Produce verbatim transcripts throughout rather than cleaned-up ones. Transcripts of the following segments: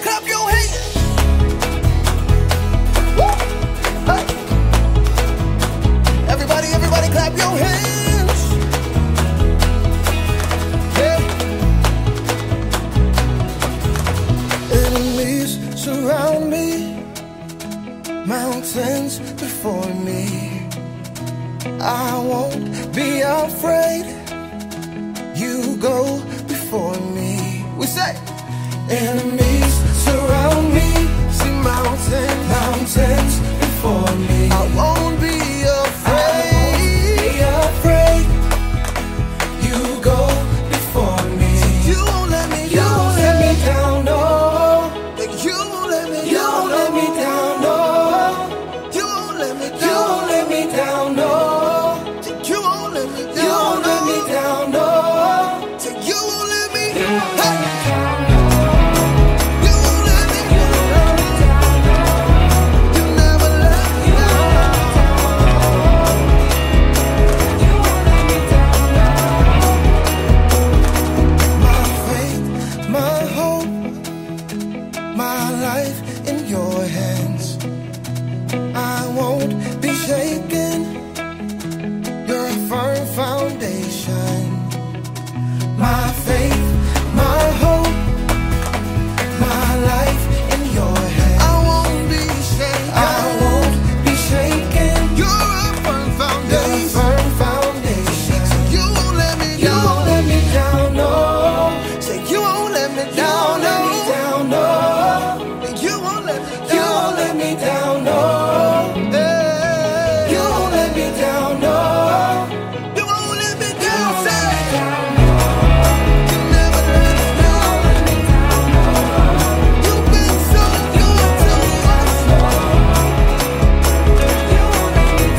clap your hands. Woo! Hey. Everybody, everybody clap your hands. Yeah. Enemies surround me, mountains before me. I won't be afraid. You go before me. We say, enemies surround me. See mountains, mountains before me. I won't be afraid. I won't be afraid. You go before me. You won't let me. You won't let me down, no. You won't let me. You won't let me down, no. You won't let me. You won't let me down, no. You won't let me. You won't let me down, no. You won't let me. Hey. You won't let me. You never let me down. You won't let me down. My faith, my hope, my life in your hands. I won't be shaken. You're a firm foundation. My faith, my hope, my life in your hands. I won't be shaken. I won't be shaken. You're a firm foundation. You're a firm foundation. You won't let me down. You won't let me down, no. Say you won't let me down, no. No. You won't let me down. You won't let me down, no. You won't let me down, no. You won't let me down, say. You never let me down. You've been so good to us. You won't let me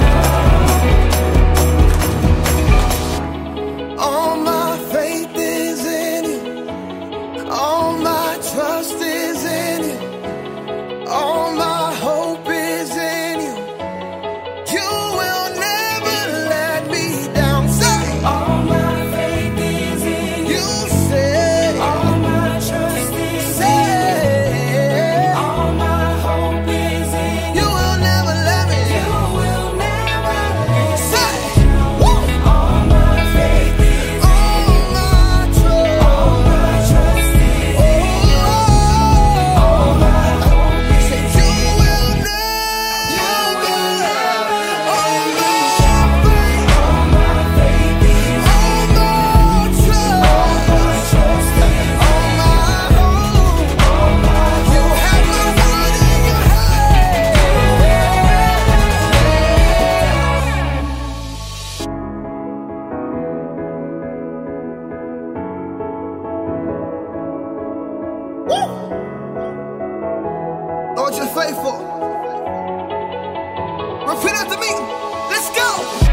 down. All my faith is in you. All my trust is in you. All my hope is in you. You will never let me down. Say, all my faith is in you. You say, all my trust is in you. All my hope is in you. You will never let me. You will never let me. Say, woo! All my faith is in you. All my trust. All my trust is in you. All my hope is in you. You will never. You will never. All my faith. All my faith is in you. All my trust. All my trust is in you. All my hope. All my you have my word in your hand. Woo! Lord, you're faithful. Repeat after me. Let's go.